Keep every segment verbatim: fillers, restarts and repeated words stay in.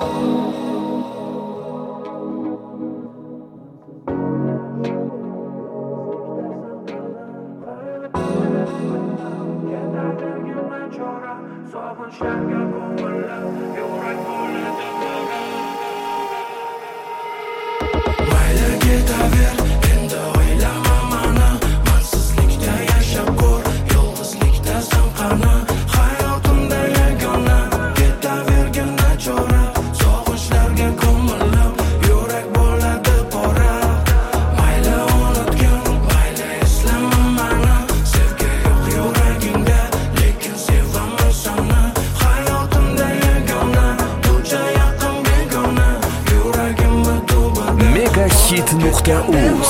Megahit nuqta uz.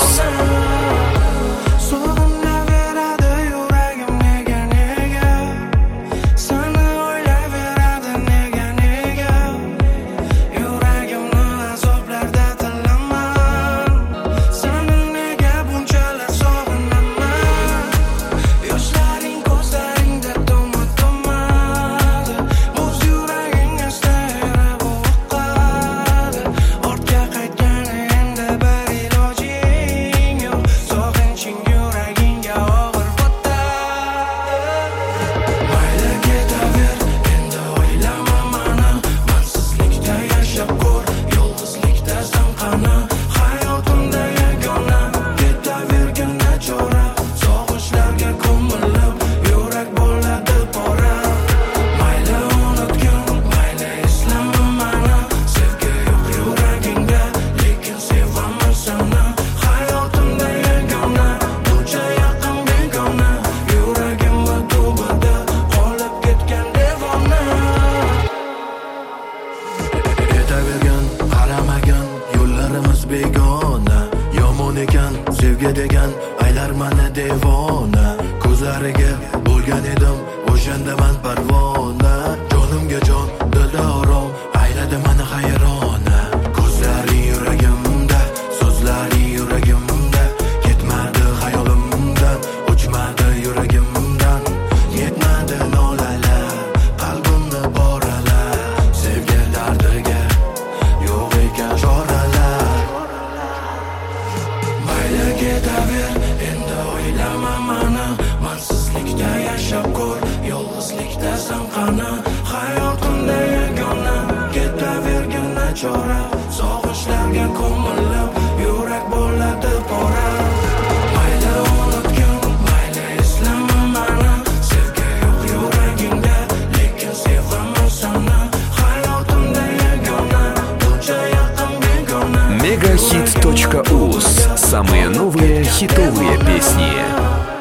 sevgi degan aylar mani devona. Ko'zlariga bo'lgan edim o'shanda man parvona. Jonimga jon, dilda orom, ayladi mani hayrona. Ko'zlari yuragimda, so'zlari yuragimda, ketmadi xayolimdan, o'chmadi yuragimdan. Yetmadi nolalar, qalbimni boralar, sevgi dardiga yo'q ekan choralar. Mayli ketaver, endi o'ylama mani, mansizlikda yashab ko'r, yolg'izlikda sanqani. Hayotimda yagona, ketavergin nachora, sog'inchlarga ko'milib, yurak bo'ladi pora. Mayli unutgin, mayli eslama mani, sevgi yo'q yuragingda, lekin sevaman seni. Hayotimda yagona, buncha yaqin begona. Megahit точка уз. Самые новые хитовые песни.